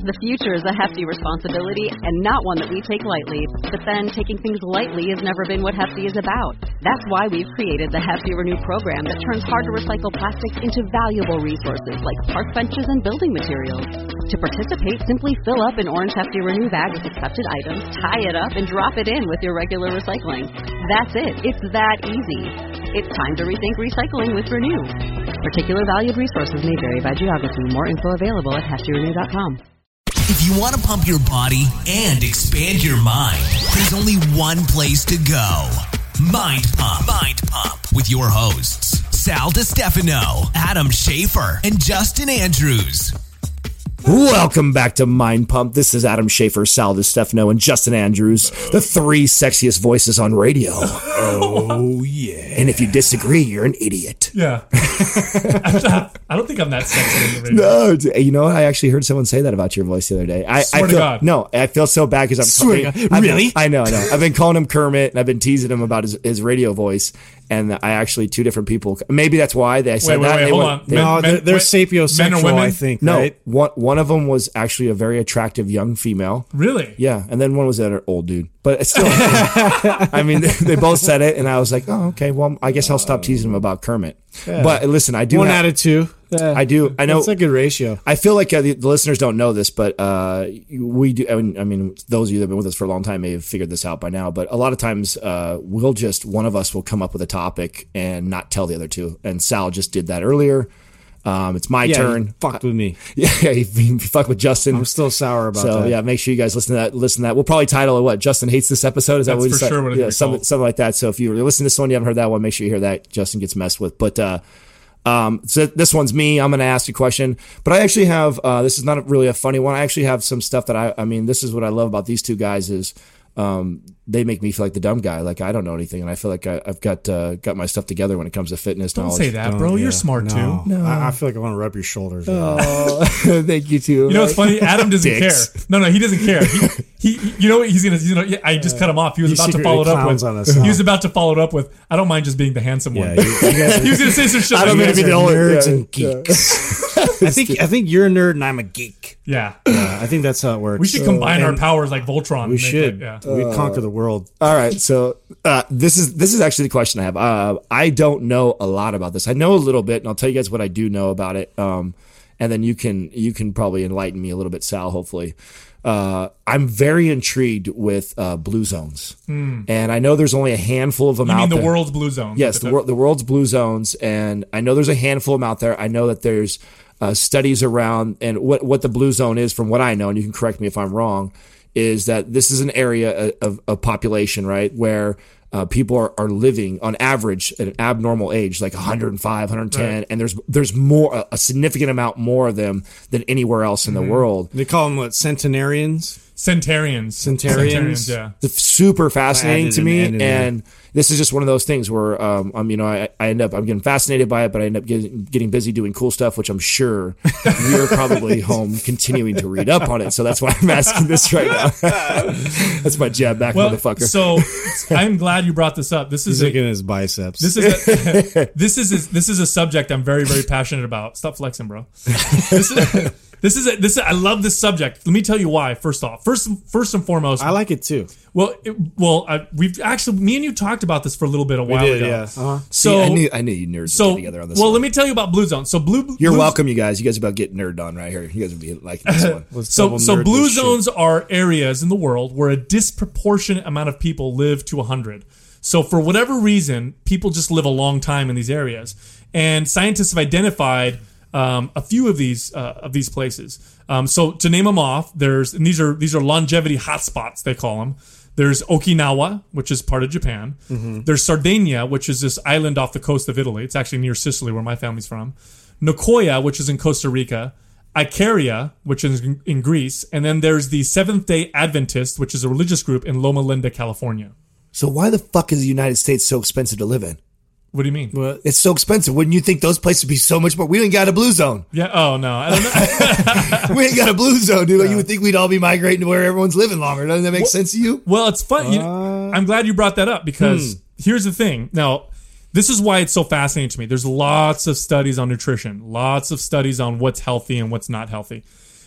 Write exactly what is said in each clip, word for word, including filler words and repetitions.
The future is a hefty responsibility and not one that we take lightly. But then taking things lightly has never been what Hefty is about. That's why we've created the Hefty Renew program that turns hard-to-recycle plastics into valuable resources like park benches and building materials. To participate, simply fill up an orange Hefty Renew bag with accepted items, tie it up, and drop it in with your regular recycling. That's it. It's that easy. It's time to rethink recycling with Renew. Particular valued resources may vary by geography. More info available at hefty renew dot com. If you want to pump your body and expand your mind, there's only one place to go. Mind Pump. Mind Pump. With your hosts, Sal DiStefano, Adam Schafer, and Justin Andrews. Welcome back to Mind Pump. This is Adam Schafer, Sal DiStefano, and Justin Andrews, the three sexiest voices on radio. Oh, yeah. And if you disagree, you're an idiot. Yeah. I don't think I'm that sexy on the radio. No, you know, I actually heard someone say that about your voice the other day. I, Swear I to feel, God. No, I feel so bad because I'm Swear calling, to God. Really? Been, I know, I know. I've been calling him Kermit, and I've been teasing him about his, his radio voice. And I actually, two different people, maybe that's why they said wait, wait, that. Wait, they hold went, on. They, Men, no, men, they're, they're wait, sapiosexual, I think, no, right? one, one of them was actually a very attractive young female. Really? Yeah, and then one was an old dude. But it's still, I mean, they both said it, and I was like, oh, okay, well, I guess I'll stop teasing him about Kermit. Yeah. But listen, I do One have, out of two. Yeah. I do. I know. That's a good ratio. I feel like uh, the, the listeners don't know this, but uh, we do. I mean, I mean, those of you that have been with us for a long time may have figured this out by now. But a lot of times, uh, we'll just one of us will come up with a topic and not tell the other two. And Sal just did that earlier. Um, it's my yeah, turn. He fucked with me. Yeah, he, he fucked with Justin. I'm still sour about so, that. yeah, make sure you guys listen to that. Listen to that. We'll probably title it what? Justin hates this episode. Is that That's what we for decided? sure what it's Yeah, gonna be something, called. something like that. So if you're listening to this one, you haven't heard that one, make sure you hear that. Justin gets messed with. But uh, um, so this one's me. I'm going to ask a question. But I actually have. Uh, this is not really a funny one. I actually have some stuff that I. I mean, this is what I love about these two guys is. Um, they make me feel like the dumb guy. Like I don't know anything, and I feel like I, I've got uh, got my stuff together when it comes to fitness Don't knowledge. say that, bro. Oh, You're yeah. smart, no. too. No. I, I feel like I want to rub your shoulders. Oh, thank you too. You know what's funny? Adam doesn't Dicks. care. No, no, he doesn't care. He, he you know what he's gonna. You know, I just cut him off. He was He about to secretly follow it up clowns with. on us, he huh? was about to follow it up with. I don't mind just being the handsome Yeah, one. you, you guys he was gonna say some shit. I don't like mean to that. be the only nerds yeah, and geeks. I think I think you're a nerd and I'm a geek. Yeah, Yeah, I think that's how it works. we should combine our and powers like Voltron. We and make should. Like, yeah. We'd conquer the world. All right, so uh, this is this is actually the question I have. Uh, I don't know a lot about this. I know a little bit, and I'll tell you guys what I do know about it. Um, and then you can you can probably enlighten me a little bit, Sal. Hopefully, uh, I'm very intrigued with uh, blue zones, mm. and I know there's only a handful of them You out mean the there. world's blue zone? Yes, the world the world's blue zones, and I know there's a handful of them out there. I know that there's uh, studies around, and what what the blue zone is, from what I know, and you can correct me if I'm wrong, is that this is an area of, of population, right, where uh, people are, are living on average at an abnormal age, like one hundred five, one hundred ten, right. and there's there's more a, a significant amount more of them than anywhere else in Mm-hmm. the world. They call them what? Centenarians. Centarians. Centarians. yeah. It's super fascinating Added to an me, N in there. and this is just one of those things where um, I'm, you know, I, I end up I'm getting fascinated by it, but I end up getting, getting busy doing cool stuff, which I'm sure you're probably home continuing to read up on it. So that's why I'm asking this right now. That's my jab back, Well, motherfucker. so I'm glad you brought this up. This is He's a, looking at his biceps. This is a, this is a, this is a subject I'm very very passionate about. Stop flexing, bro. This is this is a, this. Is, I love this subject. Let me tell you why. First off, first first and foremost, I like it too. well, it, well, I, we've actually me and you talked about this for a little bit a while did, ago. yeah. Uh-huh. So See, I knew I knew you nerds so would get together on this. well, one. let me tell you about Blue Zone. So blue. You're blue, welcome, you guys. You guys are about getting nerd on right here. You guys would be liking this one. Let's So double so nerd blue this shit. zones are areas in the world where a disproportionate amount of people live to one hundred. So for whatever reason, people just live a long time in these areas, and scientists have identified um, a few of these uh, of these places. Um, so to name them off, there's and these are these are longevity hotspots, they call them. There's Okinawa, which is part of Japan. Mm-hmm. There's Sardinia, which is this island off the coast of Italy. It's actually near Sicily, where my family's from. Nicoya, which is in Costa Rica. Icaria, which is in, in Greece. And then there's the Seventh-day Adventist, which is a religious group in Loma Linda, California. So why the fuck is the United States so expensive to live in? What do you mean? What? It's so expensive. Wouldn't you think those places would be so much more? We ain't got a blue zone. Yeah. Oh, no. I don't know. We ain't got a blue zone, dude. You would think we'd all be migrating to where everyone's living longer. Doesn't that make sense to you? Well, it's fun. You know, I'm glad you brought that up because Hmm. here's the thing. Now, this is why it's so fascinating to me. There's lots of studies on nutrition, lots of studies on what's healthy and what's not healthy.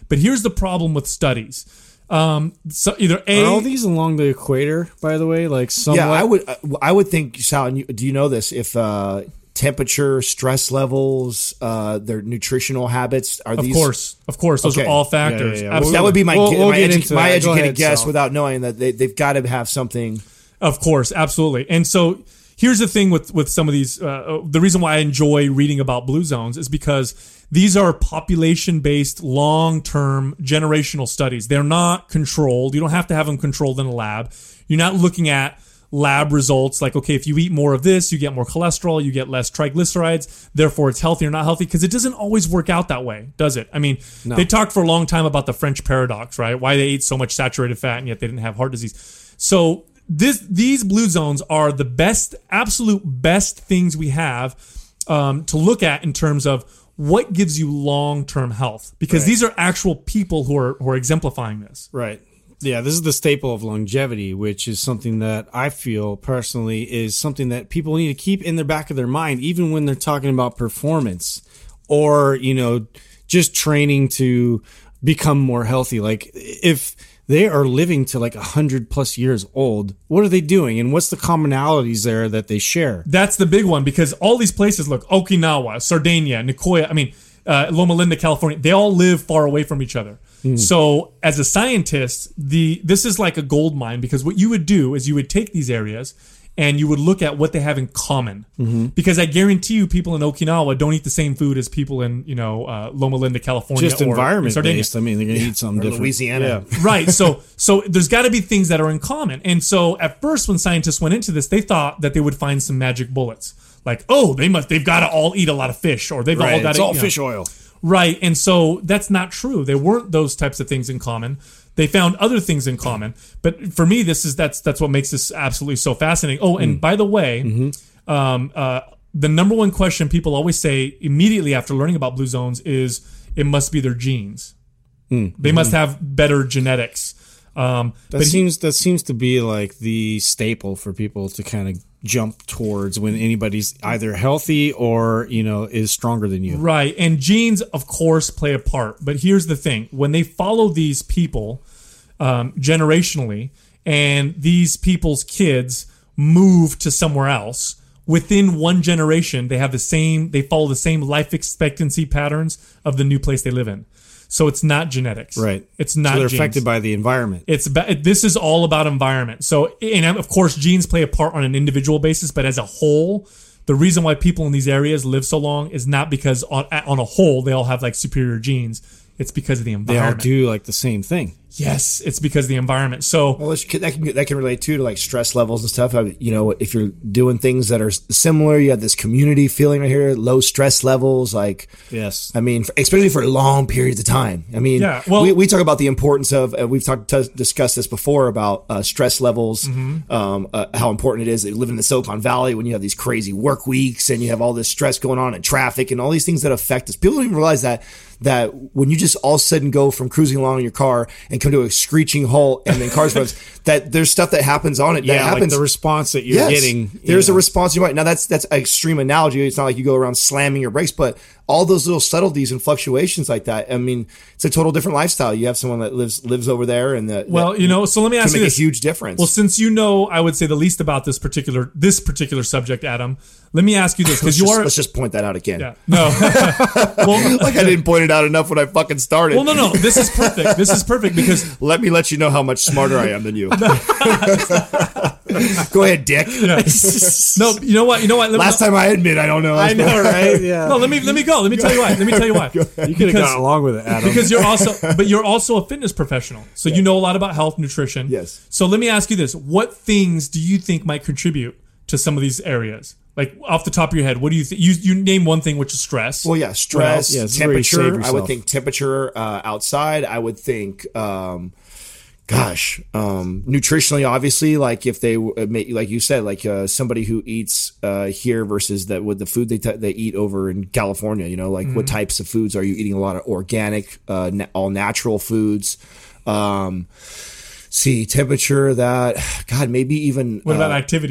But here's the problem with studies. Um, so either A, are all these along the equator, by the way? Like somewhat? Yeah, I would. I would think. Sal, and you, do you know this? If uh, temperature, stress levels, uh, their nutritional habits are of these? course, of course, those Okay. are all factors. Yeah, yeah, yeah. Absolutely. That would be my We'll- gu- we'll my, get edu- into my that. Go educated ahead, guess Sal. without knowing that they, they've got to have something. Of course, absolutely. And so here's the thing with, with some of these. Uh, the reason why I enjoy reading about blue zones is because these are population-based, long-term, generational studies. They're not controlled. You don't have to have them controlled in a lab. You're not looking at lab results like, okay, if you eat more of this, you get more cholesterol, you get less triglycerides, therefore it's healthy or not healthy, because it doesn't always work out that way, does it? I mean, No. they talked for a long time about the French paradox, right? Why they ate so much saturated fat and yet they didn't have heart disease. So this these blue zones are the best, absolute best things we have um, to look at in terms of what gives you long-term health, because Right. these are actual people who are who are exemplifying this. Right. Yeah, this is the staple of longevity, which is something that I feel personally is something that people need to keep in the back of their mind, even when they're talking about performance or, you know, just training to become more healthy. Like if they are living to like a hundred plus years old, what are they doing? And what's the commonalities there that they share? That's the big one, because all these places, look, Okinawa, Sardinia, Nicoya, I mean, uh, Loma Linda, California, they all live far away from each other. Mm. So as a scientist, the this is like a gold mine, because what you would do is you would take these areas and you would look at what they have in common. Mm-hmm. Because I guarantee you people in Okinawa don't eat the same food as people in, you know, uh, Loma Linda, California. Just or environment Sardinia. based. I mean, they're going to eat something Or different. Louisiana. Yeah. Right. So so there's got to be things that are in common. And so at first when scientists went into this, they thought that they would find some magic bullets. Like, oh, they must they've got to all eat a lot of fish, or they've all Right. got It's to all you know. fish oil. Right. And so that's not true. There weren't those types of things in common. They found other things in common. But for me, this is that's that's what makes this absolutely so fascinating. Oh, and mm. by the way, mm-hmm. um, uh, the number one question people always say immediately after learning about blue zones is it must be their genes. Mm. They mm-hmm. must have better genetics. Um, that but seems that seems to be like the staple for people to kind of jump towards when anybody's either healthy or, you know, is stronger than you. Right. And genes, of course, play a part. But here's the thing. When they follow these people um, generationally, and these people's kids move to somewhere else, within one generation, they have the same, they follow the same life expectancy patterns of the new place they live in. So it's not genetics. Right. It's not so they're genes. affected by the environment. It's about, this is all about environment. So, and of course, genes play a part on an individual basis, but as a whole, the reason why people in these areas live so long is not because on, on a whole they all have like superior genes. It's because of the They all environment. do like the same thing. Yes, it's because of the environment. So, Well, that can, that can relate too to like stress levels and stuff. You know, if you're doing things that are similar, you have this community feeling right here, low stress levels. Like, yes, I mean, especially for long periods of time. I mean, Yeah, well- we, we talk about the importance of. Uh, we've talked t- discussed this before about uh, stress levels. Mm-hmm. Um, uh, how important it is that you live in the Silicon Valley when you have these crazy work weeks and you have all this stress going on and traffic and all these things that affect us. People don't even realize that. That when you just all of a sudden go from cruising along in your car and come to a screeching halt and then cars runs, that there's stuff that happens on it. That yeah, happens. like the response that you're Yes. getting. you There's know. a response you might. Now that's that's an extreme analogy. It's not like you go around slamming your brakes, but all those little subtleties and fluctuations like that. I mean, it's a total different lifestyle. You have someone that lives lives over there, and that well, that you know, so let me can ask you make a this. huge difference. Well, since you know, I would say the least about this particular this particular subject, Adam. Let me ask you this, because let's, you just, are. let's just point that out again. Yeah. No. well, Like I didn't point it out enough when I fucking started. well, no, no. This is perfect. This is perfect because Let me let you know how much smarter I am than you. Go ahead, Dick. no. You know what? You know what? Let me- Last time I admit I don't know. I know, right? Yeah. No, let me let me go. Let me tell you why. Let me tell you why. you could have Because- gone along with it, Adam. Because you're also, but you're also a fitness professional, so you know a lot about health, nutrition. Yes. So let me ask you this: what things do you think might contribute to some of these areas? Like off the top of your head, what do you think? You you name one thing, which is stress. Well, yeah, stress, Well, yeah, it's where you save temperature. I would yourself. think temperature uh, outside. I would think, um, gosh, um, nutritionally, obviously, like if they, uh, ma- like you said, like uh, somebody who eats uh, here versus that with the food they t- they eat over in California. You know, like Mm-hmm. what types of foods are you eating? A lot of organic, uh, na- all natural foods. Um, see, temperature. That God, maybe even. What about uh, activity?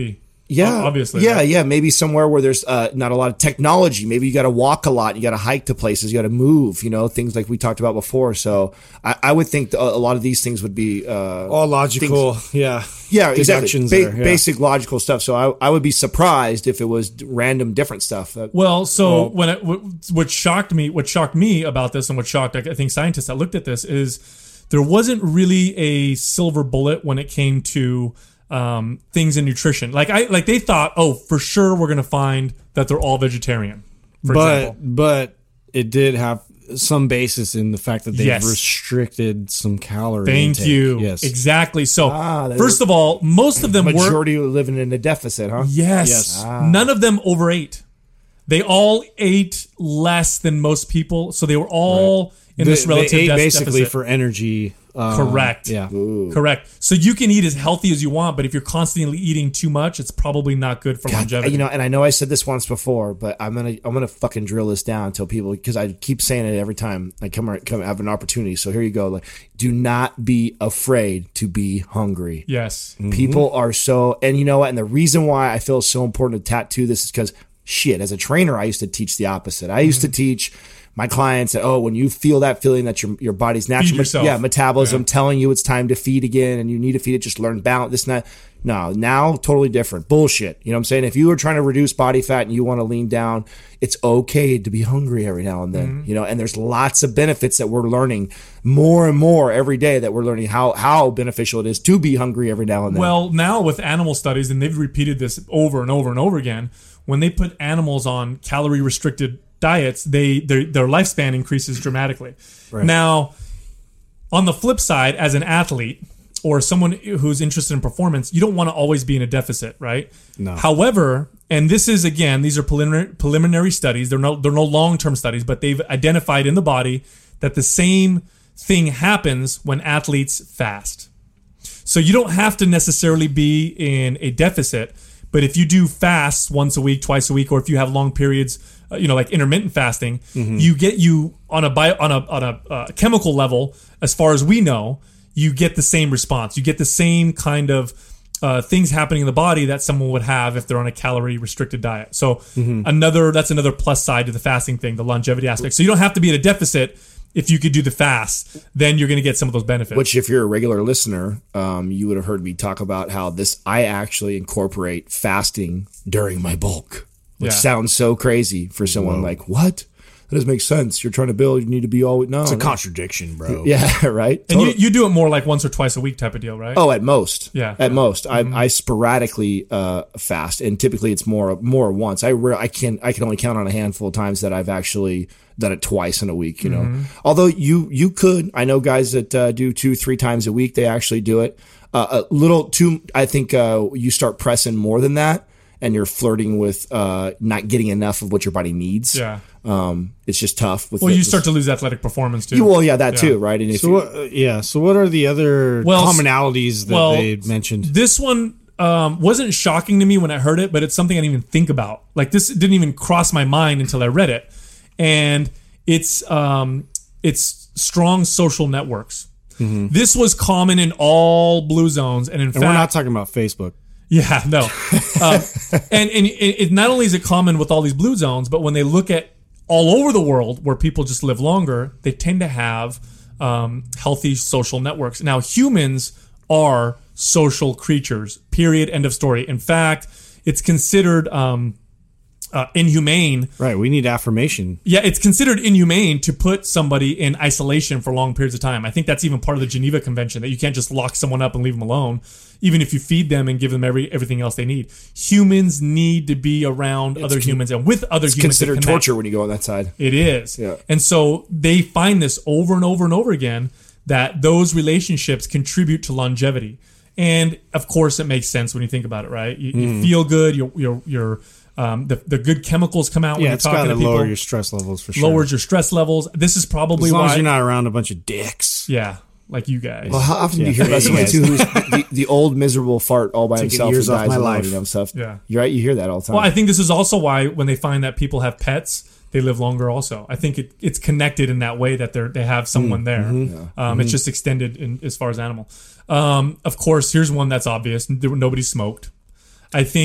Yeah, obviously. Yeah, right? yeah. Maybe somewhere where there's uh, not a lot of technology. Maybe you got to walk a lot. You got to hike to places. You got to move. You know, things like we talked about before. So I, I would think a lot of these things would be uh, all logical. Things, yeah, yeah, exactly. Ba- there, yeah. Basic logical stuff. So I, I would be surprised if it was random different stuff. That, well, so well, when it, what shocked me, what shocked me about this, and what shocked I think scientists that looked at this is there wasn't really a silver bullet when it came to um, things in nutrition. Like I like they thought, oh, for sure we're going to find that they're all vegetarian. For but example. but it did have some basis in the fact that they've Yes. restricted some calorie Thank intake. you. Yes, Exactly. So Ah, they first were- of all, most of them were majority were living in a deficit, huh? yes. Yes. None of them overate. They all ate less than most people, so they were all in They- this relative they ate de- basically deficit. for energy. um, Correct. Yeah. Correct. So you can eat as healthy as you want, but if you're constantly eating too much, it's probably not good for God, longevity. you know, and I know I said this once before, but I'm gonna I'm gonna fucking drill this down until people, because I keep saying it every time I come ar- come have an opportunity. So here you go. Like, do not be afraid to be hungry. yes. People are so, and you know what? And the reason why I feel it's so important to tattoo this is because shit. As a trainer, I used to teach the opposite. I used to teach my clients that, oh, when you feel that feeling that your your body's natural, yourself. yeah, metabolism Yeah. telling you it's time to feed again, and you need to feed it, just learn balance. This and that. No, now totally different. Bullshit. You know what I'm saying? If you are trying to reduce body fat and you want to lean down, it's okay to be hungry every now and then. Mm-hmm. You know, and there's lots of benefits that we're learning more and more every day, that we're learning how how beneficial it is to be hungry every now and then. Well, now with animal studies, and they've repeated this over and over and over again, when they put animals on calorie restricted diets, they their, their lifespan increases dramatically. Now, on the flip side, as an athlete or someone who's interested in performance, you don't want to always be in a deficit, right? No. However, and this is again, these are preliminary preliminary studies. They're no they're no long term studies, but they've identified in the body that the same thing happens when athletes fast. So you don't have to necessarily be in a deficit, but if you do fasts once a week, twice a week, or if you have long periods, uh, you know, like intermittent fasting, Mm-hmm. you get you on a bio, on a on a uh, chemical level, as far as we know, you get the same response. You get the same kind of uh, things happening in the body that someone would have if they're on a calorie restricted diet. So Mm-hmm. another that's another plus side to the fasting thing, the longevity aspect. So you don't have to be in a deficit. If you could do the fast, then you're going to get some of those benefits. Which, if you're a regular listener, um, you would have heard me talk about how this, I actually incorporate fasting during my bulk, which Yeah. sounds so crazy for someone like, what? That doesn't make sense. You're trying to build, you need to be always, no. It's a no. contradiction, bro. Yeah, right? and you, Totally. you do it more like once or twice a week type of deal, right? Oh, at most. Yeah. At most. Mm-hmm. I, I sporadically uh, fast, and typically it's more more once. I re- I can I can only count on a handful of times that I've actually done it twice in a week. You know, Mm-hmm. although you you could. I know guys that uh, do two three times a week. They actually do it uh, a little too. I think uh, you start pressing more than that, and you're flirting with uh, not getting enough of what your body needs. Yeah. Um, it's just tough. With Well, the- you start to lose athletic performance too. Well, yeah, that Yeah. too, right? And if So you, what, uh, yeah. So what are the other Well, commonalities that well, they mentioned? This one um, wasn't shocking to me when I heard it, but it's something I didn't even think about. Like this didn't even cross my mind until I read it, and it's um, it's strong social networks. This was common in all blue zones, and in And fact, we're not talking about Facebook. yeah, no. um, and and it, it not only is it common with all these blue zones, but when they look at all over the world where people just live longer, they tend to have um, healthy social networks. Now, humans are social creatures. Period. End of story. In fact, it's considered um, uh, inhumane. Right. We need affirmation. Yeah, it's considered inhumane to put somebody in isolation for long periods of time. I think that's even part of the Geneva Convention, that you can't just lock someone up and leave them alone, even if you feed them and give them every everything else they need. Humans need to be around other con- humans and with other it's humans. to considered connect. torture when you go on that side. It is. Yeah. And so they find this over and over and over again, that those relationships contribute to longevity. And of course, it makes sense when you think about it, right? You, you feel good. You're, you're, you're um, the, the good chemicals come out when Yeah, you're it's got talking to to people. lower your stress levels for sure. Lowers your stress levels. This is probably as long why. as you're not around a bunch of dicks. Yeah, like you guys. Well, how often do you Yeah. hear about somebody Yes. too who's the, the old miserable fart all by Taking himself years and off dies my alone, life. you know, stuff? Yeah. You're right. You hear that all the time. Well, I think this is also why when they find that people have pets, they live longer. Also, I think it, it's connected in that way, that they they have someone there. Um, It's just extended in, as far as animal. Um, of course, here's one that's obvious. Nobody smoked. I think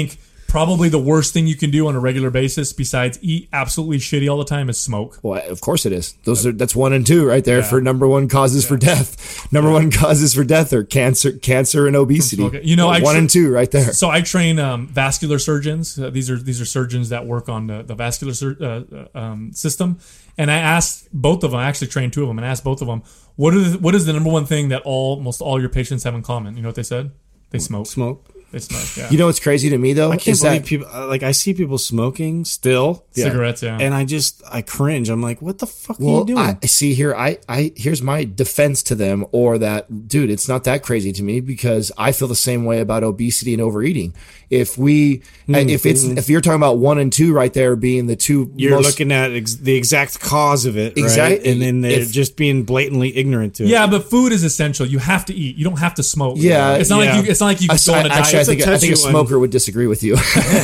probably the worst thing you can do on a regular basis, besides eat absolutely shitty all the time, is smoke. Well, of course it is. Those are that's one and two right there Yeah. for number one causes for death. Number one causes for death are cancer, cancer, and obesity. Okay. You know, I one tr- and two right there. So I train um, vascular surgeons. Uh, these are these are surgeons that work on the, the vascular sur- uh, um, system. And I asked both of them. I actually trained two of them, and I asked both of them, what are the, what is the number one thing that all almost all your patients have in common? You know what they said? They smoke. Smoke. They smoke. Yeah. You know what's crazy to me though? I can't is believe that, people uh, like I see people smoking still, Cigarettes. Yeah. and I just I cringe. I'm like, what the fuck are Well, you doing? I see here. I, I here's my defense to them, or that, dude, it's not that crazy to me because I feel the same way about obesity and overeating. If we, Mm-hmm. if it's, if you're talking about one and two right there being the two, You're most, looking at ex- the exact cause of it, right? Exactly. And then they're If- just being blatantly ignorant to it. Yeah, but food is essential. You have to eat. You don't have to smoke. Yeah, it's not yeah. like you. It's not like you I, can go on a actually, I diet. think, It's a I think a touchy one. smoker would disagree with you.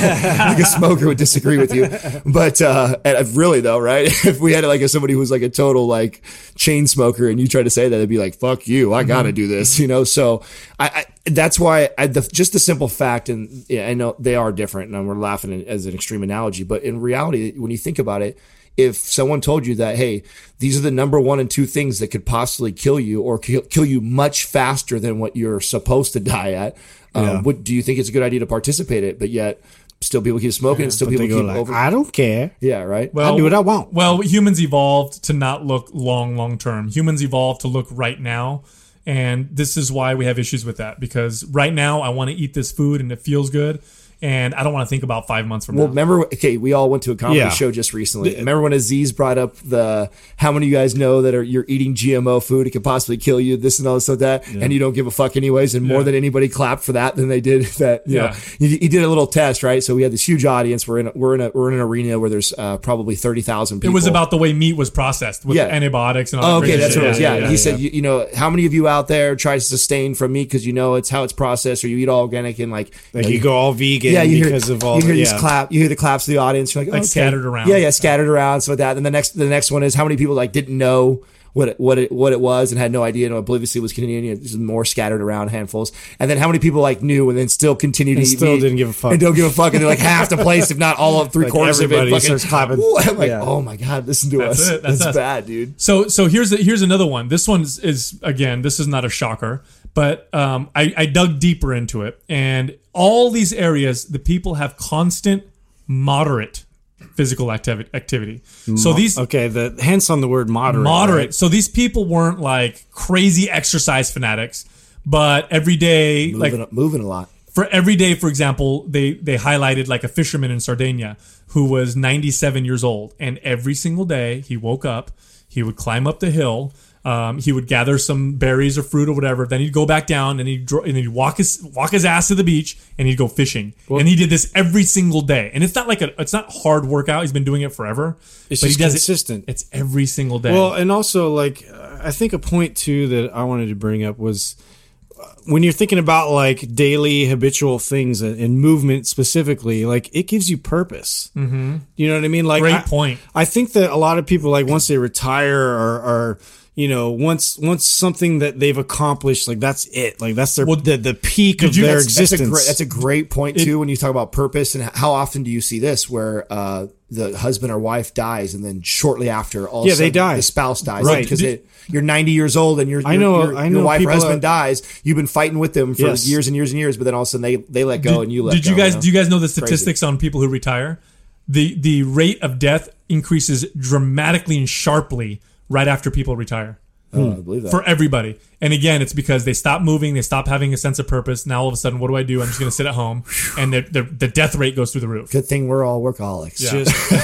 I think a smoker would disagree with you. But uh, and really though, right? If we had like a, somebody who was like a total like chain smoker, and you tried to say that, it'd be like, "Fuck you! I got to do this," you know. So I, I that's why I, the, just the simple fact, and yeah, I know they are different, and we're laughing as an extreme analogy, but in reality, when you think about it. If someone told you that, hey, these are the number one and two things that could possibly kill you or kill, kill you much faster than what you're supposed to die at, um, Yeah. what, do you think it's a good idea to participate in it? But yet, still people keep smoking and still But people they go keep like, over. I don't care. Yeah, right. Well, I do what I want. Well, humans evolved to not look long, long term. Humans evolved to look right now. And this is why we have issues with that. Because right now, I want to eat this food and it feels good. And I don't want to think about five months from Well, now. remember, okay, we all went to a comedy Yeah. show just recently. Remember when Aziz brought up the, how many of you guys know that are, you're eating G M O food, it could possibly kill you, this and all this and that, and you don't give a fuck anyways, and more Yeah. than anybody clapped for that than they did that, you Yeah. know, he, he did a little test, right? So we had this huge audience. We're in, a, we're in a, we're in an arena where there's uh, probably thirty thousand It people. was about the way meat was processed with Yeah. antibiotics and all Oh, that okay, crazy that's shit. what it was. Yeah, yeah, he yeah. said, you, you know, how many of you out there try to sustain from meat because you know it's how it's processed, or you eat all organic and like, Like know, you go all vegan yeah, you because hear, of all you hear the, these yeah. clap, you hear the claps of the audience, you're like, Like okay. scattered around. Yeah, yeah, scattered around, so that. Then the next, the next one is how many people like didn't know what it, what it what it was and had no idea and obliviously was continuing. There's more scattered around handfuls, and then how many people like knew and then still continued And to eat still meat didn't give a fuck. and don't give a fuck, and they're like half the place, if not all of three Like quarters of it, everybody fucking starts clapping. Ooh, I'm like, Yeah. oh my god, listen to That's us. it, that's It's us. bad, dude. So so here's a, here's another one. This one is, is again, this is not a shocker, but um, I, I dug deeper into it, and all these areas, the people have constant, moderate physical activity. Activity. So these Okay, the hence on the word moderate. moderate. right? So these people weren't like crazy exercise fanatics, but every day, like Moving, moving a lot. for every day, for example, they they highlighted like a fisherman in Sardinia who was ninety-seven years old, and every single day he woke up, he would climb up the hill, um, he would gather some berries or fruit or whatever, then he'd go back down and he'd dro- and he'd walk his walk his ass to the beach and he'd go fishing, and he did this every single day, and it's not like a it's not hard workout. He's been doing it forever, It's but just he does consistent. it. It's every single day. Well, and also like uh, I think a point too that I wanted to bring up was uh, when you're thinking about like daily habitual things and, and movement specifically, like it gives you purpose. Mm-hmm. You know what I mean? Like Great I, point. I think that a lot of people like once they retire or, or you know once once something that they've accomplished, like that's it. Like that's their Well, the, the peak of you- their That's, that's, a existence. great, that's a great point too when you talk about purpose, and how often do you see this where uh, the husband or wife dies and then shortly after all of a Yeah, they sudden die. the spouse dies, Right. because it, you're ninety years old and your I know- your, I know your wife or people husband that- dies. You've been fighting with them for Yes. years and years and years, but then all of a sudden they they let go Did, and you let did go. you guys know? do you guys know the Crazy. statistics on people who retire? The the rate of death increases dramatically and sharply right after people retire. Oh, I believe that. For everybody. And again, it's because they stop moving, they stop having a sense of purpose. Now all of a sudden, what do I do? I'm just going to sit at home, and the, the the death rate goes through the roof. Good thing we're all workaholics. Yeah.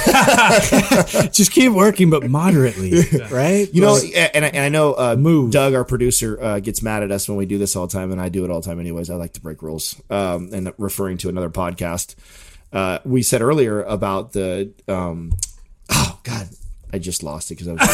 just, just keep working, but moderately, right? You know, Like, and I, and I know uh, Move. Doug, our producer, uh, gets mad at us when we do this all the time, and I do it all the time anyways. I like to break rules. Um, and referring to another podcast, uh, we said earlier about the, um, oh God, I just lost it because I was.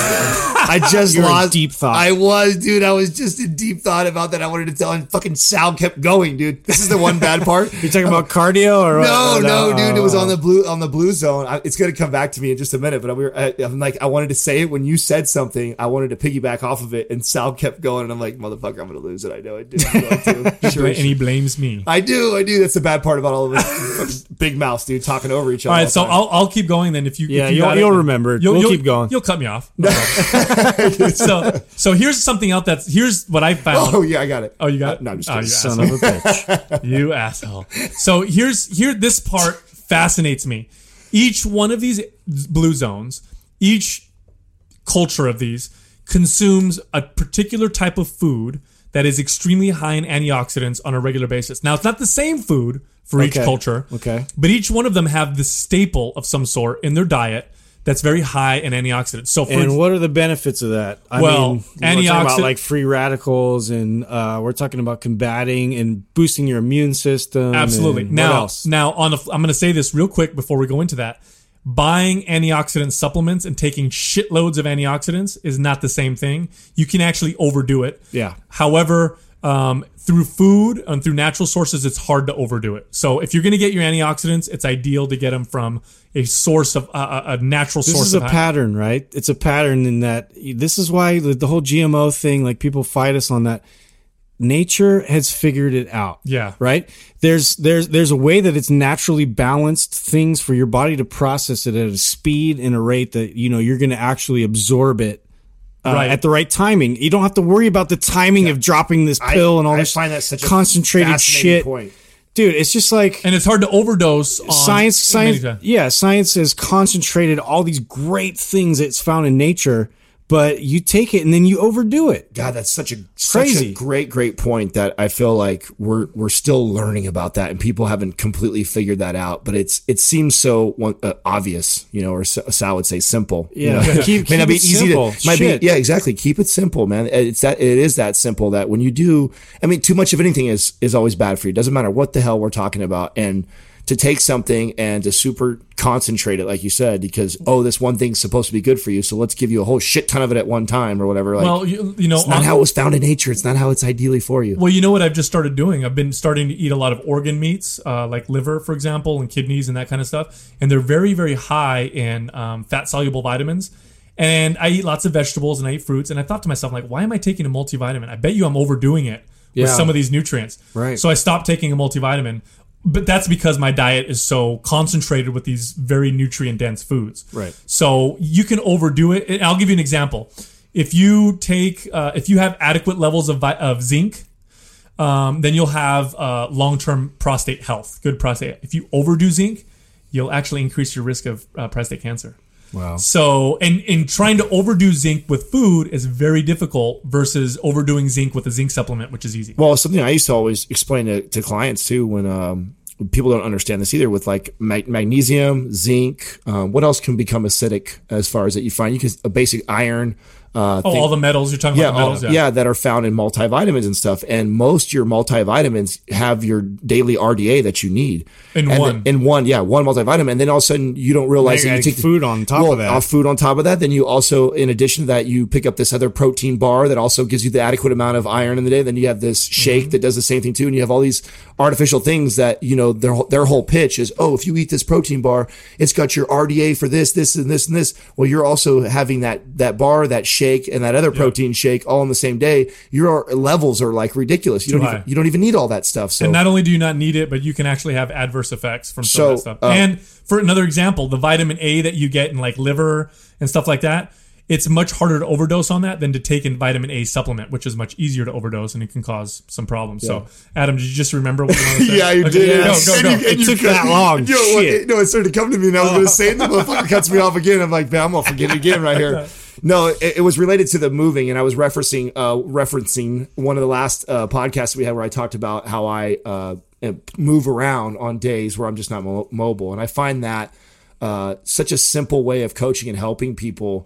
I just You're in lost deep thought. I was, dude. I was just in deep thought about that. I wanted to tell, and fucking Sal kept going, dude. This is the one bad part. You're talking about cardio or No, what? no, dude. It was on the blue on the blue zone. I, it's gonna come back to me in just a minute. But we were, I, I'm like, I wanted to say it when you said something. I wanted to piggyback off of it, and Sal kept going, and I'm like, motherfucker, I'm gonna lose it. I know I do. I'm going to. Sure, and he blames me. I do, I do. That's the bad part about all of this. Big mouths, dude, talking over each other. All right, the so time. I'll, I'll keep going then. If you, Yeah, if you you'll- got it, you'll then- remember it. You'll, We'll you'll- keep going. You'll cut me off. No problem. so, so here's something else. That's here's what I found. Oh yeah, I got it. Oh, you got it? No, I'm just Oh, kidding. you Son of a bitch. You asshole. So here's here this part fascinates me. Each one of these blue zones, each culture of these consumes a particular type of food that is extremely high in antioxidants on a regular basis. Now, it's not the same food for each Okay. culture. Okay. But each one of them have the staple of some sort in their diet that's very high in antioxidants. So for And what are the benefits of that? I Well, mean, we're talking about antioxidant- like free radicals, and uh, we're talking about combating and boosting your immune system. Absolutely. and what Now, else? now on the, I'm going to say this real quick before we go into that. Buying antioxidant supplements and taking shitloads of antioxidants is not the same thing. You can actually overdo it. Yeah. However, um, through food and through natural sources, it's hard to overdo it. So if you're going to get your antioxidants, it's ideal to get them from a source of uh, a natural This source. is a of high- pattern, right? It's a pattern in that this is why the, the whole G M O thing, like people fight us on that. Nature has figured it out. Yeah. Right? There's there's there's a way that it's naturally balanced things for your body to process it at a speed and a rate that, you know, you're going to actually absorb it uh, Right. at the right timing. You don't have to worry about the timing of dropping this I- pill and all I this find that such a concentrated fascinating shit. point. Dude, it's just like and it's hard to overdose on science science many- yeah, science has concentrated all these great things that's found in nature, but you take it and then you overdo it. God, that's such a such Crazy. a great, great point that I feel like we're we're still learning about that, and people haven't completely figured that out. But it's it seems so one- uh, obvious, you know, or so- Sal would say simple. you Yeah. know? Keep- may not keep be it easy simple. to might Shit. be yeah, exactly. Keep it simple, man. It's that it is that simple that when you do, I mean, too much of anything is is always bad for you. It doesn't matter what the hell we're talking about, and to take something and to super concentrate it, like you said, because oh, this one thing's supposed to be good for you, so let's give you a whole shit ton of it at one time or whatever. Like, Well, you, you know, it's not on- how it was found in nature. It's not how it's ideally for you. Well, you know what I've just started doing? I've been starting to eat a lot of organ meats, uh, like liver, for example, and kidneys and that kind of stuff. And they're very, very high in um, fat-soluble vitamins. And I eat lots of vegetables and I eat fruits. And I thought to myself, like, why am I taking a multivitamin? I bet you I'm overdoing it with Yeah. some of these nutrients. Right. So I stopped taking a multivitamin. But that's because my diet is so concentrated with these very nutrient-dense foods. Right. So you can overdo it. And I'll give you an example. If you take, uh, if you have adequate levels of, vi- of zinc, um, then you'll have uh, long-term prostate health, good prostate. If you overdo zinc, you'll actually increase your risk of uh, prostate cancer. Wow. So, and in trying to overdo zinc with food is very difficult versus overdoing zinc with a zinc supplement, which is easy. Well, something I used to always explain to, to clients too when um, people don't understand this either with like mag- magnesium, zinc. Um, what else can become acidic as far as that you find? You can a basic iron. Uh, Oh, thing- all the metals you're talking yeah, about the metals, all- yeah. yeah, that are found in multivitamins and stuff. And most of your multivitamins have your daily R D A that you need. In And one. then- in one, yeah, one multivitamin. And then all of a sudden you don't realize Now that you're you adding take food on top well, of that. off food on top of that. Then you also, in addition to that, you pick up this other protein bar that also gives you the adequate amount of iron in the day. Then you have this shake Mm-hmm. that does the same thing too. And you have all these artificial things that, you know, their, their whole pitch is, oh, if you eat this protein bar, it's got your R D A for this, this, and this, and this. Well, you're also having that, that bar, that shake, and that other protein shake all in the same day. Your levels are like ridiculous. You Too don't high. even, you don't even need all that stuff. So And not only do you not need it, but you can actually have adverse effects from some of that So, stuff. uh, and for another example, the vitamin A that you get in like liver and stuff like that, it's much harder to overdose on that than to take a vitamin A supplement, which is much easier to overdose and it can cause some problems. So, Adam, did you just remember what you want to say? Yeah, you Okay, did. Go, And go, go. you- and It you took cut- that long. You know, what, Shit. it, no, it started to come to me, and I was going to say it. The motherfucker cuts me off again. I'm like, man, I'm gonna forget it again right here. No, it, it was related to the moving, and I was referencing uh, referencing one of the last uh, podcasts we had where I talked about how I uh, move around on days where I'm just not mo- mobile, and I find that uh, such a simple way of coaching and helping people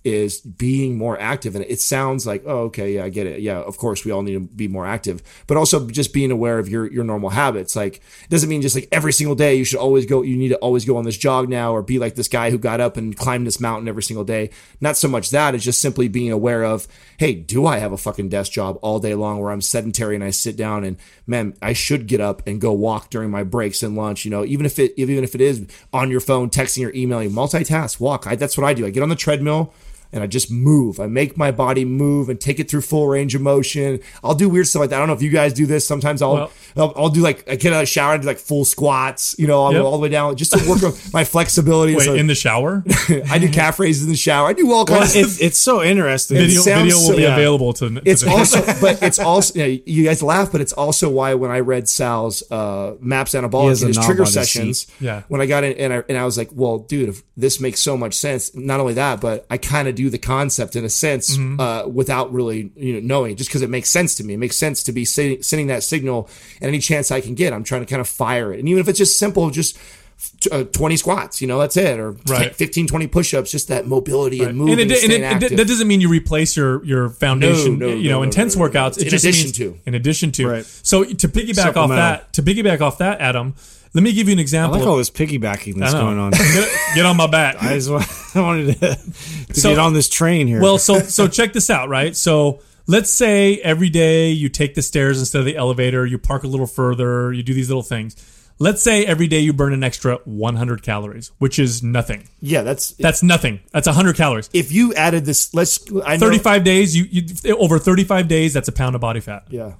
is being more active. And it sounds like, oh, okay, yeah, I get it. Yeah, of course, we all need to be more active, but also just being aware of your, your normal habits. Like, it doesn't mean just like every single day you should always go, you need to always go on this jog now, or be like this guy who got up and climbed this mountain every single day. Not so much that, it's just simply being aware of, hey, do I have a fucking desk job all day long where I'm sedentary and I sit down, and man, I should get up and go walk during my breaks and lunch, you know, even if it, even if it is on your phone, texting or emailing, multitask, walk. I, that's what I do. I get on the treadmill and I just move. I make my body move and take it through full range of motion. I'll do weird stuff like that. I don't know if you guys do this. Sometimes I'll well, I'll, I'll do like, I get out of the shower and do like full squats, you know, I'll yep. go all the way down just to work on my flexibility. Wait, so, in the shower? I do calf raises in the shower. I do all kinds well, of it's, it's so interesting. Video, it video will so, be yeah. available to, to It's the also, but it's also, you know, you guys laugh, but it's also why when I read Sal's uh, Maps Anabolic in his trigger sessions, yeah. when I got in and I, and I was like, well, dude, if this makes so much sense. Not only that, but I kind of do the concept in a sense mm-hmm. uh, without really you know knowing, just because it makes sense to me. It makes sense to be sending, sending that signal, and any chance I can get, I'm trying to kind of fire it. And even if it's just simple, just uh, twenty squats, you know, that's it, or right. fifteen, twenty push-ups, just that mobility right. and moving and, it, and, and it, it, that doesn't mean you replace your your foundation, no, no, you know, no, intense no, no, workouts. It in just addition means, to. In addition to. Right. So to piggyback off that, to piggyback off that, Adam, let me give you an example. I like all this piggybacking that's going on. Get, get on my back. I just want, I wanted to, to so, get on this train here. Well, so so check this out, right? So let's say every day you take the stairs instead of the elevator, you park a little further, you do these little things. Let's say every day you burn an extra one hundred calories, which is nothing. Yeah, that's that's nothing. That's one hundred calories. If you added this, let's I know, thirty-five days. You, you over thirty-five days, that's a pound of body fat. Yeah.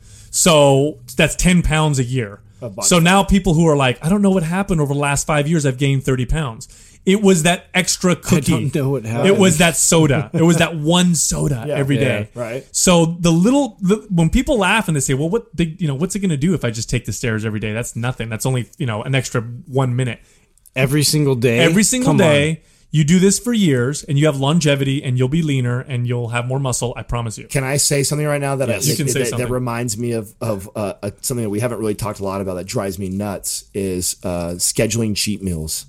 So that's ten pounds a year. So now people who are like, I don't know what happened over the last five years, I've gained thirty pounds. It was that extra cookie. I don't know what happened. It was that soda. It was that one soda yeah, every yeah, day. Right. So the little, the, when people laugh and they say, well, what, they, you know, what's it going to do if I just take the stairs every day? That's nothing. That's only, you know, an extra one minute. Every single day? Every single Come day. On. You do this for years, and you have longevity, and you'll be leaner, and you'll have more muscle. I promise you. Can I say something right now that yes, I, you can that, say that, something. that reminds me of of uh, uh, something that we haven't really talked a lot about that drives me nuts is uh, scheduling cheat meals,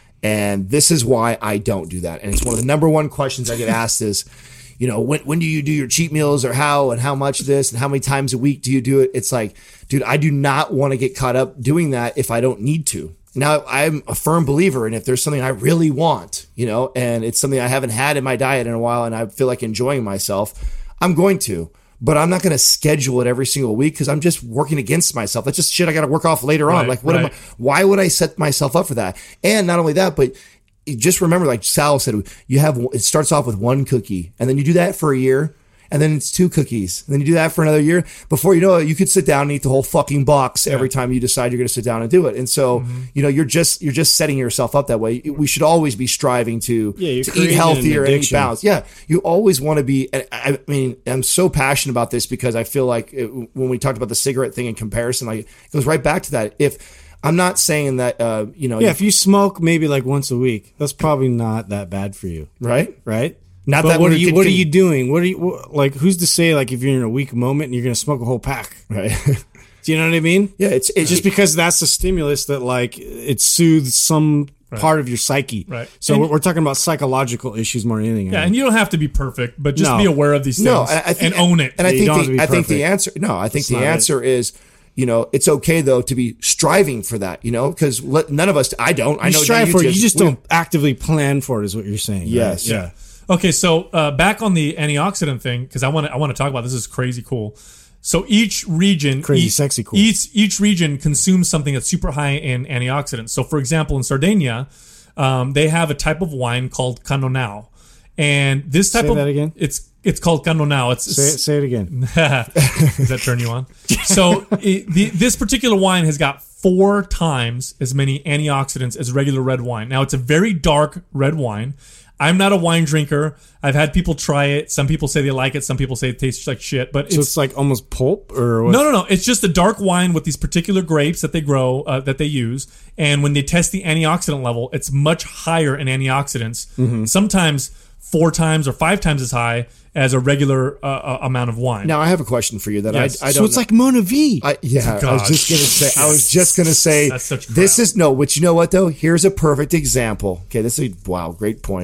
and this is why I don't do that. And it's one of the number one questions I get asked is, you know, when when do you do your cheat meals, or how and how much of this and how many times a week do you do it? It's like, dude, I do not want to get caught up doing that if I don't need to. Now, I'm a firm believer in if there's something I really want, you know, and it's something I haven't had in my diet in a while and I feel like enjoying myself, I'm going to. But I'm not going to schedule it every single week because I'm just working against myself. That's just shit I got to work off later right, on. Like, what right. am I, why would I set myself up for that? And not only that, but just remember, like Sal said, you have, it starts off with one cookie and then you do that for a year. And then it's two cookies. And then you do that for another year. Before you know it, you could sit down and eat the whole fucking box every yeah. time you decide you're going to sit down and do it. And so, mm-hmm. you know, you're just you're just setting yourself up that way. We should always be striving to, yeah, to eat healthier and eat balanced. Yeah, you always want to be. I mean, I'm so passionate about this because I feel like it, when we talked about the cigarette thing in comparison, like it goes right back to that. If I'm not saying that, uh, you know, yeah, if you smoke maybe like once a week, that's probably not that bad for you, right? Right. Not but that what are you? can, what are you doing? What are you what, like? Who's to say like if you're in a weak moment and you're going to smoke a whole pack? Right. Do you know what I mean? Yeah. It's, it's just because that's a stimulus that like it soothes some right. part of your psyche. Right. So and, we're, we're talking about psychological issues more than anything. Yeah, I and you don't have to be perfect, but just no. be aware of these things no, I think, and own it. And I think the, I think perfect. the answer. No, I think it's the answer it. is. You know, it's okay though to be striving for that. You know, because none of us. I don't. You I know strive you for it. just, You just don't actively plan for it. Is what you're saying? Yes. Right? Yeah. Okay, so uh, back on the antioxidant thing, because I want to I want to talk about this. This is crazy cool. So each region, crazy each, sexy cool. Each each region consumes something that's super high in antioxidants. So, for example, in Sardinia, um, they have a type of wine called Cannonau, and this type say of that again. It's it's called Cannonau. It's say it, say it again. Does that turn you on? So it, the, this particular wine has got four times as many antioxidants as regular red wine. Now it's a very dark red wine. I'm not a wine drinker. I've had people try it. Some people say they like it. Some people say it tastes like shit. But so it's, it's like almost pulp, or what? no, no, no. It's just a dark wine with these particular grapes that they grow, uh, that they use. And when they test the antioxidant level, it's much higher in antioxidants. Mm-hmm. Sometimes four times or five times as high as a regular uh, amount of wine. Now I have a question for you that yes. I, I don't. So it's know. like Mona V. I, yeah, God. I was just gonna say. I was just gonna say. That's such crap. This is no. But you know what though? Here's a perfect example. Okay, this is wow. Great point.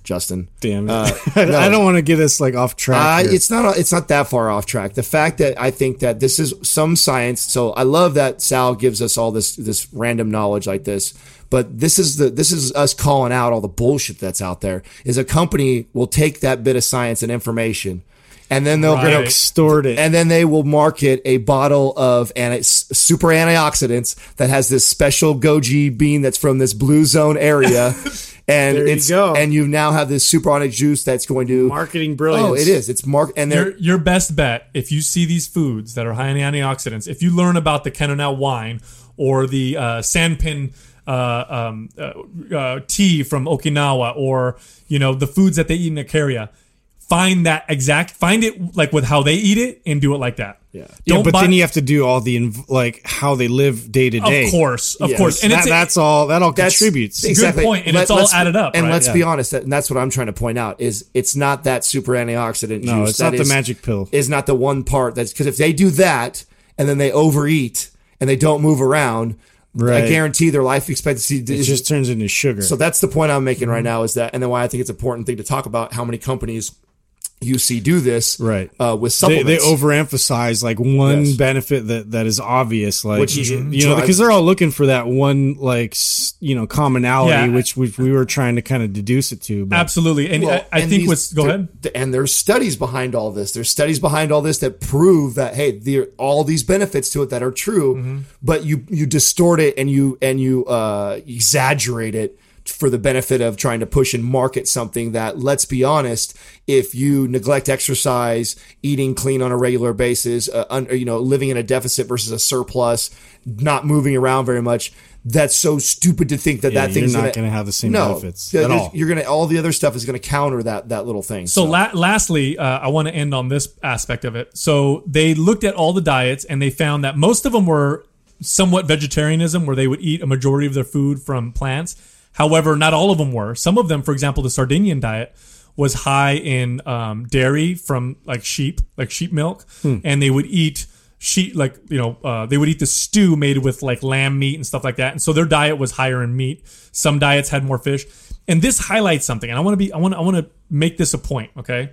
Justin. Damn it. Uh, I no. don't want to get us like off track. Uh, here. it's not. It's not that far off track. The fact that I think that this is some science. So I love that Sal gives us all this this random knowledge like this. But this is the this is us calling out all the bullshit that's out there. Is a company will take that bit of science and information, and then they'll Right. gonna Extort it. and then they will market a bottle of anti, super antioxidants that has this special goji bean that's from this blue zone area. And There you it's go. and you now have this superonic juice that's going to Marketing brilliance. Oh, it is. It's mark and they're Your, your best bet, if you see these foods that are high in antioxidants, if you learn about the Kenonau wine or the uh, Sanpin uh, um, uh, uh, tea from Okinawa, or you know the foods that they eat in Ikaria, find that exact, find it like with how they eat it and do it like that. Yeah. Yeah, but buy- then you have to do all the inv- like how they live day to day. Of course, of Yes. course, and That, it's a- that's all. That all That's contributes. Good point, and Let- it's all let's- added up, And right? let's Yeah. be honest, that, and that's what I'm trying to point out is it's not that super antioxidant No, juice. it's that not the is- magic pill. Is not the one part that's because if they do that and then they overeat and they don't move around, I Right. guarantee their life expectancy It is just turns into sugar. So that's the point I'm making Mm-hmm. right now is that, and then why I think it's an important thing to talk about how many companies you see do this Right. uh, with they, they supplements. overemphasize like one Yes. benefit that, that is obvious, like Which you, is- you know, so I- because they're all looking for that one like s- you know commonality, Yeah. which, which we were trying to kind of deduce it to. But absolutely, and Well, I, I and think these- what's go there- ahead. And there's studies behind all this. There's studies behind all this that prove that hey, there all these benefits to it that are true, Mm-hmm. but you you distort it and you and you uh, exaggerate it for the benefit of trying to push and market something that, let's be honest, if you neglect exercise, eating clean on a regular basis, uh, un, you know, living in a deficit versus a surplus, not moving around very much, that's so stupid to think that Yeah, that thing's you're not gonna, going to have the same no, benefits th- at there's- all. You're gonna all the other stuff is gonna counter that that little thing. So, la- lastly, uh, I want to end on this aspect of it. So they looked at all the diets and they found that most of them were somewhat vegetarianism, where they would eat a majority of their food from plants. However, not all of them were. Some of them, for example, the Sardinian diet was high in um, dairy from like sheep, like sheep milk, Hmm. and they would eat sheep, like you know, uh, they would eat the stew made with like lamb meat and stuff like that. And so their diet was higher in meat. Some diets had more fish, and this highlights something. And I want to be, I want, I want to make this a point. Okay,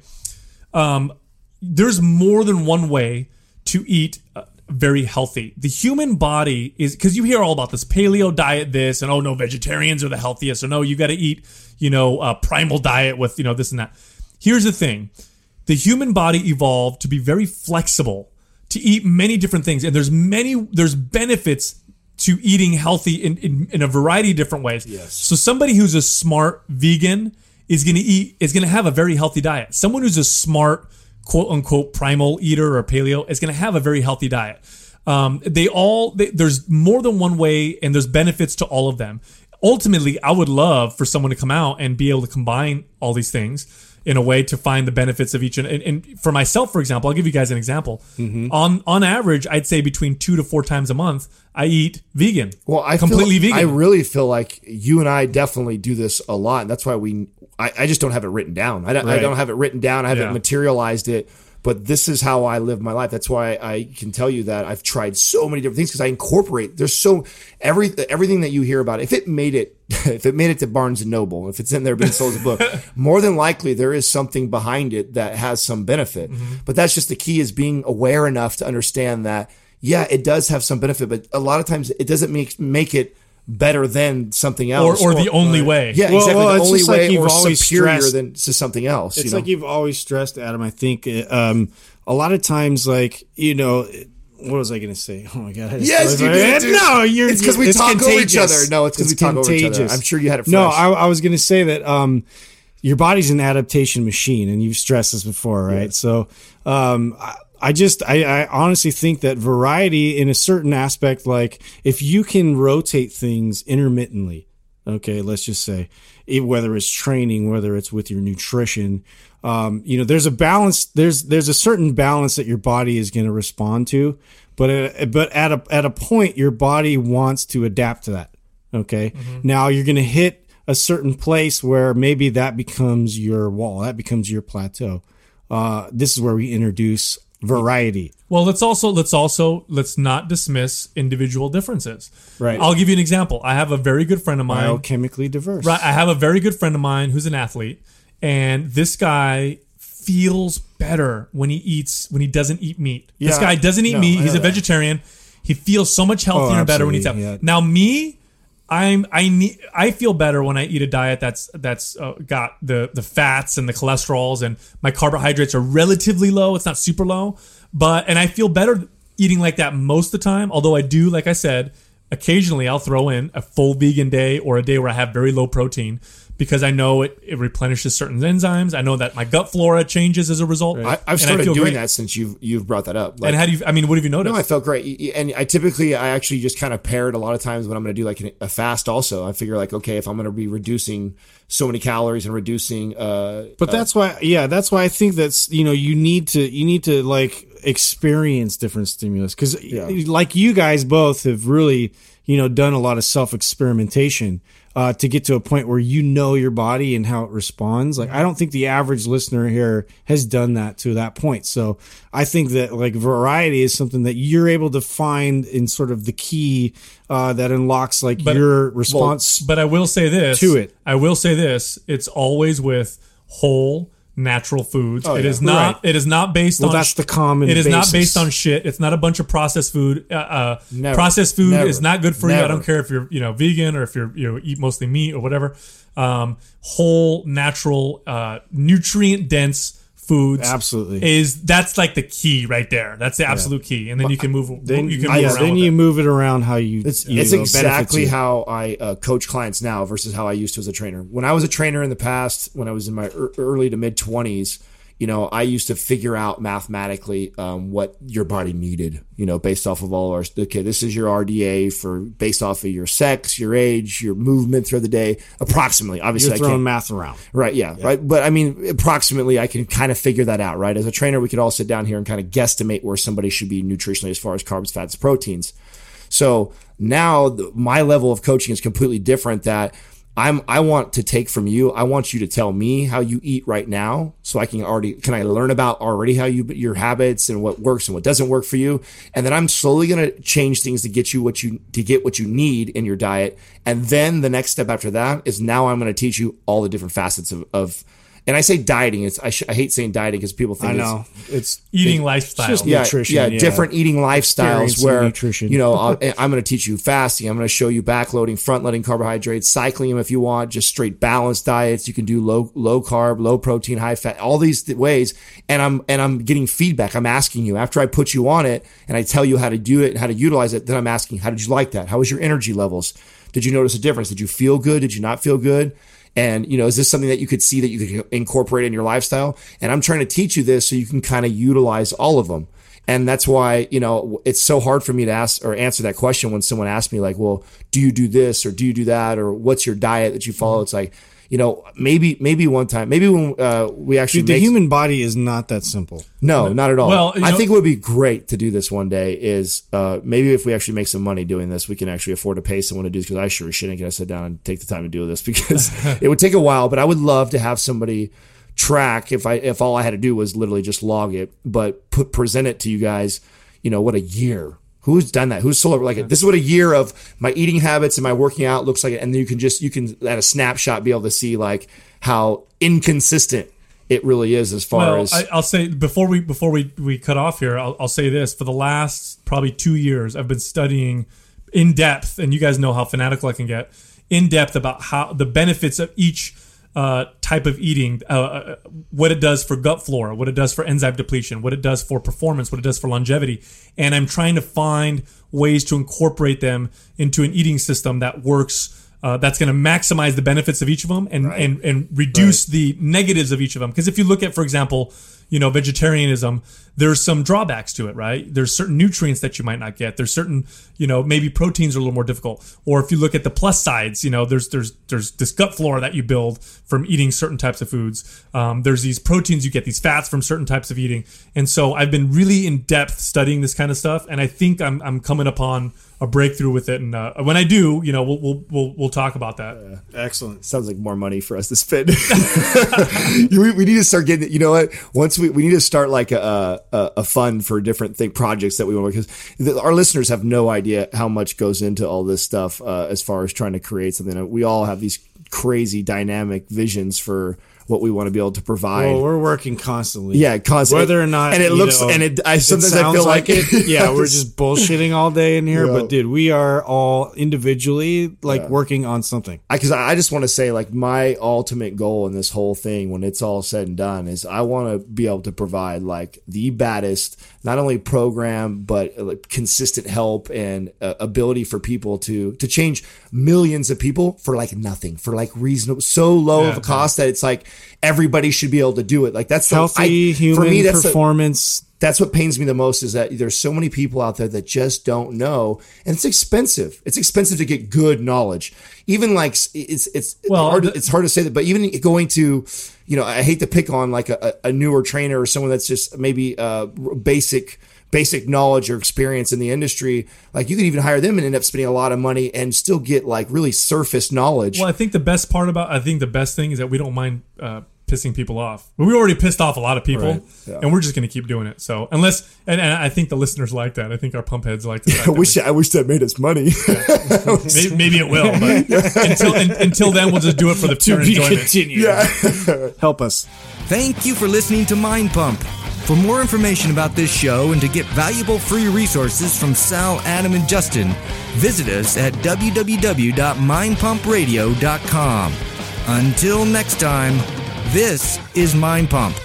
um, there's more than one way to eat uh, very healthy. The human body is, because you hear all about this paleo diet, this, and oh no, vegetarians are the healthiest, or no, you got to eat, you know, a primal diet with, you know, this and that. Here's the thing. The human body evolved to be very flexible, to eat many different things. And there's many, there's benefits to eating healthy in, in, in a variety of different ways. Yes. So somebody who's a smart vegan is going to eat, is going to have a very healthy diet. Someone who's a smart, quote unquote, primal eater or paleo is going to have a very healthy diet. Um, they all, they, there's more than one way and there's benefits to all of them. Ultimately, I would love for someone to come out and be able to combine all these things in a way to find the benefits of each. And, and for myself, for example, I'll give you guys an example. Mm-hmm. On on average, I'd say between two to four times a month, I eat vegan. Well, I completely feel, vegan. I really feel like you and I definitely do this a lot, and that's why we. I, I just don't have it written down. I don't, I Right. don't have it written down. I haven't Yeah. materialized it. But this is how I live my life. That's why I can tell you that I've tried so many different things because I incorporate. There's so every everything that you hear about. If it made it, if it made it to Barnes and Noble, if it's in there being sold as a book, more than likely there is something behind it that has some benefit. Mm-hmm. But that's just the key: is being aware enough to understand that. Yeah, it does have some benefit, but a lot of times it doesn't make make it better than something or, else, or the only way. Yeah, Well, exactly. well, the it's only just like way you've or always superior stressed- than to something else. It's you know? like you've always stressed, Adam. I think um, a lot of times, like you know, what was I going to say? Oh my god! I just Yes, you realized- did, dude. No, you're. It's 'cause we it's talk over each contagious. other. No, it's 'cause we talk over each other. I'm sure you had it No, fresh. I, I was going to say that um, your body's an adaptation machine, and you've stressed this before, right? Yes. So, um, I, I just, I, I honestly think that variety in a certain aspect, like if you can rotate things intermittently. Okay, let's just say, it, whether it's training, whether it's with your nutrition, um, you know, there's a balance. There's there's a certain balance that your body is going to respond to, but at, but at a at a point, your body wants to adapt to that. Okay, Mm-hmm. now you're going to hit a certain place where maybe that becomes your wall, that becomes your plateau. Uh, this is where we introduce variety. Well, let's also let's also let's not dismiss individual differences. Right. I'll give you an example. I have a very good friend of mine. Biochemically diverse. Right. I have a very good friend of mine who's an athlete, and this guy feels better when he eats when he doesn't eat meat. Yeah. This guy doesn't eat No, meat. I He's know a that. vegetarian. He feels so much healthier Oh, and better when he eats out. absolutely, yeah. Now me, I'm I need I feel better when I eat a diet that's that's uh, got the the fats and the cholesterols, and my carbohydrates are relatively low. It's not super low, but and I feel better eating like that most of the time. Although I do, like I said, occasionally I'll throw in a full vegan day or a day where I have very low protein, because I know it, it replenishes certain enzymes. I know that my gut flora changes as a result. I, I've and I started feel doing great. that since you've you've brought that up. Like, And how do you? I mean, what have you noticed? no, I felt great, and I typically I actually just kind of pair it a lot of times when I'm going to do like a fast. Also, I figure like, okay, if I'm going to be reducing so many calories and reducing, uh, But that's why, yeah, that's why I think that's, you know, you need to, you need to like experience different stimulus. Cause Yeah. like you guys both have really, you know, done a lot of self experimentation, uh, to get to a point where you know your body and how it responds. Like, I don't think the average listener here has done that to that point. So I think that like variety is something that you're able to find in sort of the key, uh, that unlocks like But- your response. But I will say this To it. I will say this: it's always with whole, natural foods. Oh, it yeah. is not. Right. It is not based Well, on. that's the common It is basis. not based on shit. It's not a bunch of processed food. Uh, uh, Never. processed food Never. is not good for you. I Never. don't care if you're you know vegan or if you're you know eat mostly meat or whatever. Um, whole, natural, uh, nutrient dense foods. Absolutely. Is that's like the key right there. That's the absolute key, and then you can move. then you can yeah, move around then with you it. move it around how you. It's, you it's know, benefits exactly you. how I uh, coach clients now versus how I used to as a trainer. When I was a trainer in the past, when I was in my er- early to mid twenties, you know, I used to figure out mathematically um, what your body needed, you know, based off of all our, okay, this is your R D A for based off of your sex, your age, your movement through the day, approximately. Obviously, You're I throwing can't. math around. Right, yeah, right. But I mean, approximately, I can kind of figure that out, right? As a trainer, we could all sit down here and kind of guesstimate where somebody should be nutritionally as far as carbs, fats, proteins. So now the, my level of coaching is completely different. That I'm, I want to take from you. I want you to tell me how you eat right now, so I can already, can I learn about already how you, your habits and what works and what doesn't work for you, and then I'm slowly going to change things to get you what you to get what you need in your diet, and then the next step after that is now I'm going to teach you all the different facets of. of and I say dieting. It's I, sh- I hate saying dieting because people think I it's, know it's eating lifestyle. just yeah, nutrition, yeah, yeah. different eating lifestyles Experiencing where nutrition. you know I'll, I'm going to teach you fasting. I'm going to show you backloading, front loading carbohydrates, cycling them if you want, just straight balanced diets. You can do low low carb, low protein, high fat, all these th- ways. And I'm and I'm getting feedback. I'm asking you after I put you on it and I tell you how to do it and how to utilize it. Then I'm asking, how did you like that? How was your energy levels? Did you notice a difference? Did you feel good? Did you not feel good? And, you know, is this something that you could see that you could incorporate in your lifestyle? And I'm trying to teach you this so you can kind of utilize all of them. And that's why, you know, it's so hard for me to ask or answer that question when someone asks me like, well, do you do this or do you do that? Or what's your diet that you follow? It's like, you know, maybe, maybe one time, maybe when uh, we actually Dude, the make, human body is not that simple. no, not at all. Well, you I know- think it would be great to do this one day is uh, maybe if we actually make some money doing this, we can actually afford to pay someone to do this, because I sure as shit ain't going to sit down and take the time to do this, because it would take a while, but I would love to have somebody track if I if all I had to do was literally just log it, but put present it to you guys, you know, what a year. Who's done that? Who's sold like this is what a year of my eating habits and my working out looks like, and then you can just you can at a snapshot be able to see like how inconsistent it really is as far Well, as I, I'll say before we before we, we cut off here, I'll, I'll say this: for the last probably two years, I've been studying in depth, and you guys know how fanatical I can get, in depth about how the benefits of each uh, type of eating, uh, uh, what it does for gut flora, what it does for enzyme depletion, what it does for performance, what it does for longevity, and I'm trying to find ways to incorporate them into an eating system that works. Uh, that's going to maximize the benefits of each of them and, Right. and, and reduce the negatives of each of them. Because if you look at, for example, you know, vegetarianism, there's some drawbacks to it, right? There's certain nutrients that you might not get. There's certain, you know, maybe proteins are a little more difficult. Or if you look at the plus sides, you know, there's there's there's this gut flora that you build from eating certain types of foods. Um, there's these proteins you get, these fats from certain types of eating. And so I've been really in depth studying this kind of stuff, and I think I'm I'm coming upon a breakthrough with it. And uh, when I do, you know, we'll we'll we'll, we'll talk about that. Excellent. sounds like more money for us to spend. we, we need to start getting, you know what? Once we, we need to start like a, a, a fund for different thing, projects that we want, because the, our listeners have no idea how much goes into all this stuff uh, as far as trying to create something. We all have these crazy dynamic visions for what we want to be able to provide. Well, we're working constantly. Yeah, constantly. Whether or not, and it looks, know, and it, I sometimes it I feel like, like it. Yeah, we're just bullshitting all day in here. Yeah. But dude, we are all individually like Yeah. working on something. Because I, I just want to say, like, my ultimate goal in this whole thing, when it's all said and done, is I want to be able to provide like the baddest, not only program but uh, like, consistent help and uh, ability for people to to change millions of people for like nothing, for like reasonable, so low Yeah, of a cost that it's like everybody should be able to do it. Like that's the, Healthy I, human for me, that's the, performance. that's what pains me the most, is that there's so many people out there that just don't know, and it's expensive. It's expensive to get good knowledge. Even like it's it's Well, hard, the- it's hard to say that, but even going to, you know, I hate to pick on like a, a newer trainer or someone that's just maybe uh, basic basic knowledge or experience in the industry. Like you could even hire them and end up spending a lot of money and still get like really surface knowledge. Well, I think the best part about I think the best thing is that we don't mind uh, pissing people off. But we already pissed off a lot of people, Right, yeah. and we're just going to keep doing it. So unless, and, and I think the listeners like that. I think our pump heads like the fact I that wish we- I wish that made us money. maybe, maybe it will, but until un, until then, we'll just do it for the pure To be enjoyment. continued. Yeah. Help us. Thank you for listening to Mind Pump. For more information about this show and to get valuable free resources from Sal, Adam, and Justin, visit us at w w w dot mind pump radio dot com. Until next time, this is Mind Pump.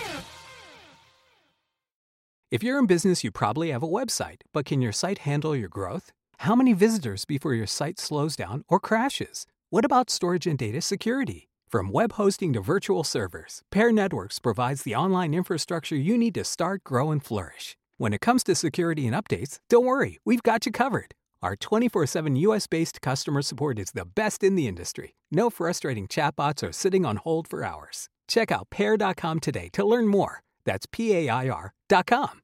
If you're in business, you probably have a website, but can your site handle your growth? How many visitors before your site slows down or crashes? What about storage and data security? From web hosting to virtual servers, Pair Networks provides the online infrastructure you need to start, grow, and flourish. When it comes to security and updates, don't worry, we've got you covered. Our twenty-four seven U S-based customer support is the best in the industry. No frustrating chatbots or sitting on hold for hours. Check out pair dot com today to learn more. That's P A I R dot com.